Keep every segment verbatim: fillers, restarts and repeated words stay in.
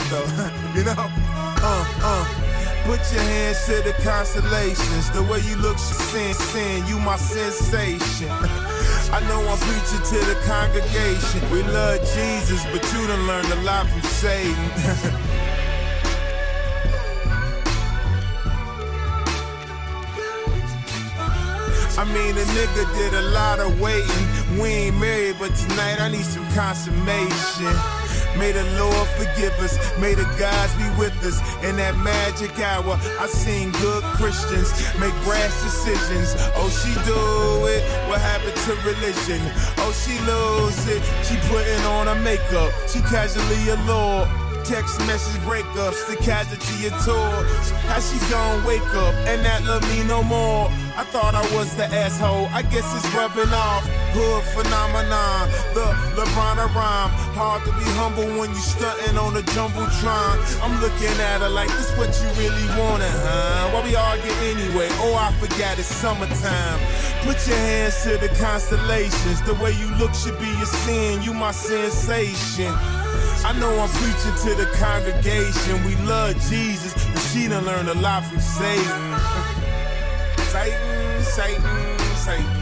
though, you know? Uh, uh. Put your hands to the constellations. The way you look, sin, sin, you my sensation. I know I'm preaching to the congregation. We love Jesus, but you done learned a lot from Satan. I mean, a nigga did a lot of waiting. We ain't married, but tonight I need some consummation. May the Lord forgive us, may the gods be with us. In that magic hour, I seen good Christians make brash decisions. Oh, she do it, what happened to religion? Oh, she lose it, she putting on her makeup. She casually a lord. Text message breakups, the casualty of tour. How she gon' wake up and not love me no more? I thought I was the asshole, I guess it's rubbing off. Hood phenomenon, the LeBron rhyme. Hard to be humble when you stuntin' on the Jumbotron. I'm looking at her like, this what you really wanted, huh? Why we argue anyway? Oh, I forgot it's summertime. Put your hands to the constellations. The way you look should be a sin, you my sensation. I know I'm preaching to the congregation. We love Jesus, but she done learned a lot from Satan. Satan, Satan, Satan.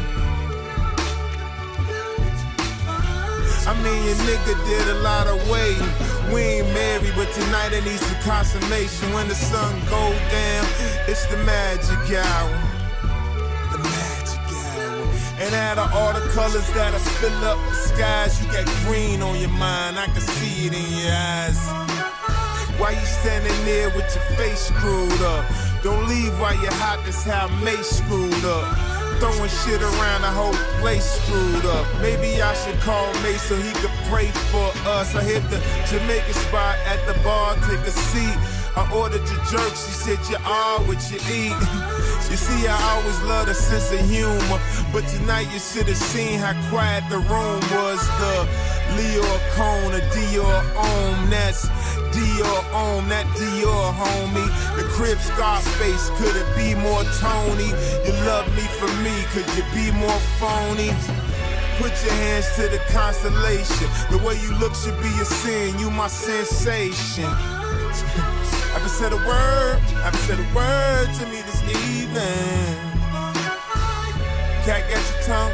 I mean, your nigga did a lot of waiting. We ain't married, but tonight I need some consummation. When the sun go down, it's the magic hour. The magic hour. And out of all the colors that'll fill up the skies, you got green on your mind, I can see it in your eyes. Why you standing there with your face screwed up? Don't leave while you're hot, that's how Mace screwed up. Throwing shit around, the whole place screwed up. Maybe I should call Mace so he could pray for us. I hit the Jamaican spot at the bar, take a seat. I ordered your jerk, she said you are what you eat. You see, I always loved a sense of humor, but tonight you should have seen how quiet the room was. The Leo Cone, a Dior Om, that's Dior Om, that Dior homie. The crib Scarface, could it be more Tony? You love me for me, could you be more phony? Put your hands to the constellation. The way you look should be a sin, you my sensation. I haven't said a word, I haven't said a word to me this evening. Cat, got your tongue?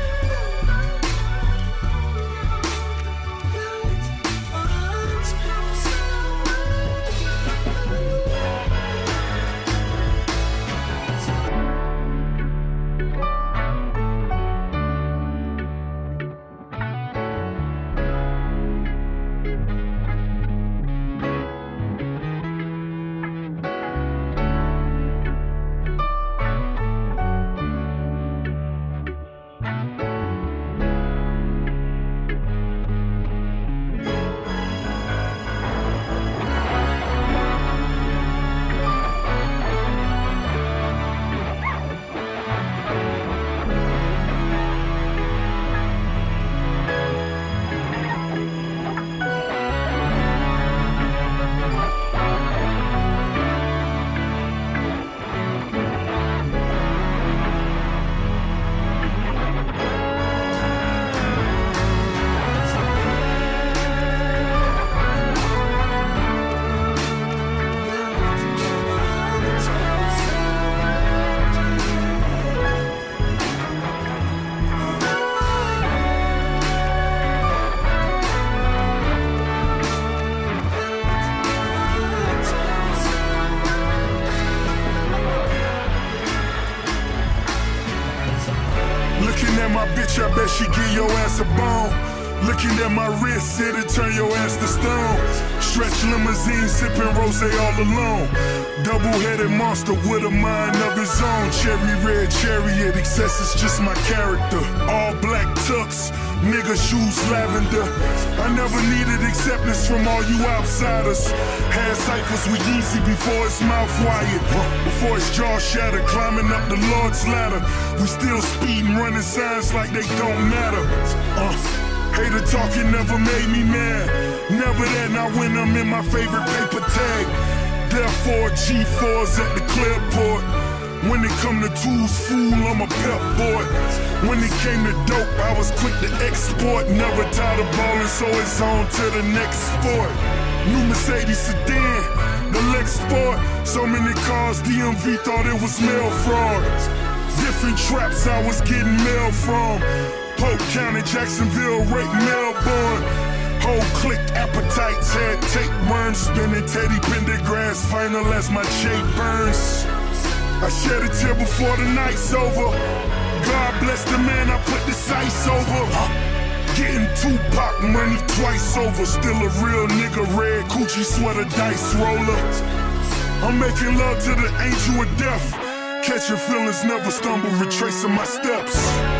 I bet she give your ass a bone. Looking at my wrist, it'll turn your ass to stone. Stretch limousine, sipping rosé all alone. Double-headed monster with a mind of his own. Cherry red chariot, excess is just my character. All black tux, nigga shoes lavender. I never needed acceptance from all you outsiders. Had ciphers with Yeezy before his mouth wired. Before his jaw shattered, climbing up the Lord's ladder. We still speeding, running signs like they don't matter. Uh. Hater talking never made me mad. Never that, not when I'm in my favorite paper tag. Therefore, G fours at the Clearport. When it come to tools, fool, I'm a pep boy. When it came to dope, I was quick to export. Never tired of ballin', so it's on to the next sport. New Mercedes sedan, the Lex Sport. So many cars, D M V thought it was mail fraud. Different traps I was getting mail from. Polk County, Jacksonville, Rake, Melbourne. Whole click appetites had tapeworms. Spinning Teddy Pendergrass final as my shape burns. I shed a tear before the night's over. God bless the man I put this ice over. Getting Tupac money twice over. Still a real nigga, red Gucci sweater, dice roller. I'm making love to the angel of death. Catching feelings, never stumble, retracing my steps.